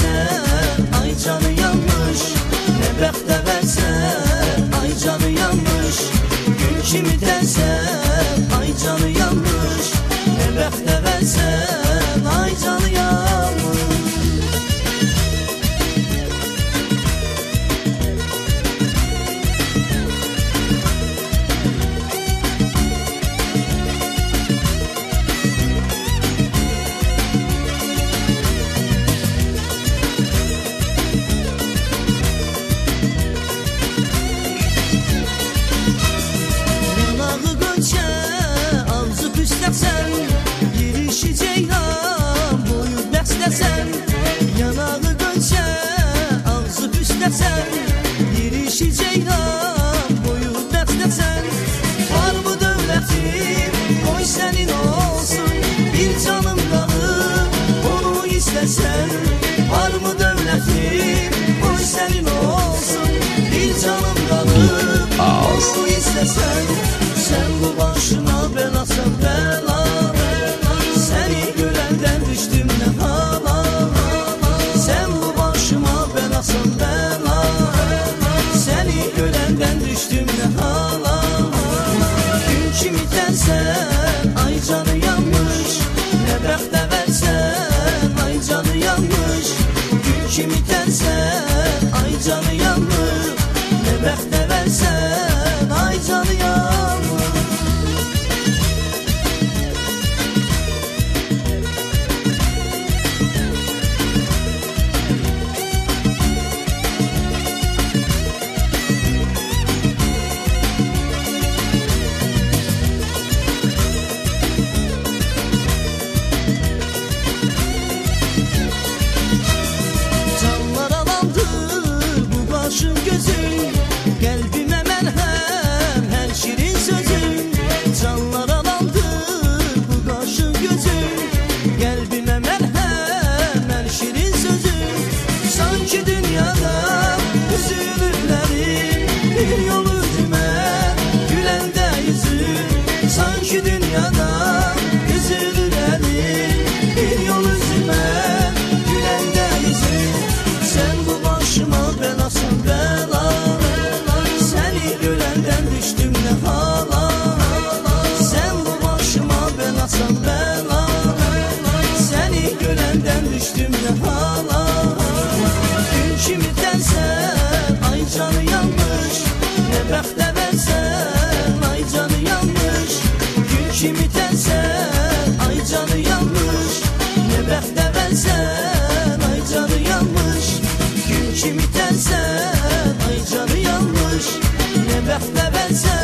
versen, ay canı yanmış. Ne bəxtə versen, ay canı yanmış. Gül kimi dersen, ay canı yanmış. Ne bəxtə versen, ay canı yanmış. Sen girişi ceylan boyu bəsləsən, yanağı gönçə ağzı püsləsən, girişi ceylan boyu bəsləsən. Var mı dövlətim, qoy sənin olsun, bir canım qalıb onu istəsən. Var mı dövlətim, qoy sənin olsun, bir canım qalıb onu istəsən. Sen bu başıma belasan bela, seni görenden düştüm ne hala. Sen bu başıma belasan bela, seni görenden düştüm ne hala. Gün kimi dersen, ay canı yanmış. Ne bəxtə versen, ay canı yanmış. Gün kimi dersen, ay canı yanmış. Ne bəxtə versen, ay canı yanmış. Gözün, kalbime merhem, her şirin sözün. Canlar alandır bu kaşın gözün, kalbime merhem, her şirin sözün. Sanki dünyada üzülürlerim, bir yol üzüme gülende yüzün. Sanki dünyada üzülürlerim, bir yol üzüme gülende yüzün. Sen bu başıma belasın bela, seni görenden düştüm ne hala. Sen bu başıma belasın bela, seni görenden düştüm ne hala. Gün kimi dersen, ay canı yanmış. Ne bəxtə versen, ay canı yanmış. Gün kimi dersen, ay canı yanmış. Ne bəxtə versen, ay canı yanmış. Gün kimi dersen, ay canı yanmış. Ne bəxtə versen,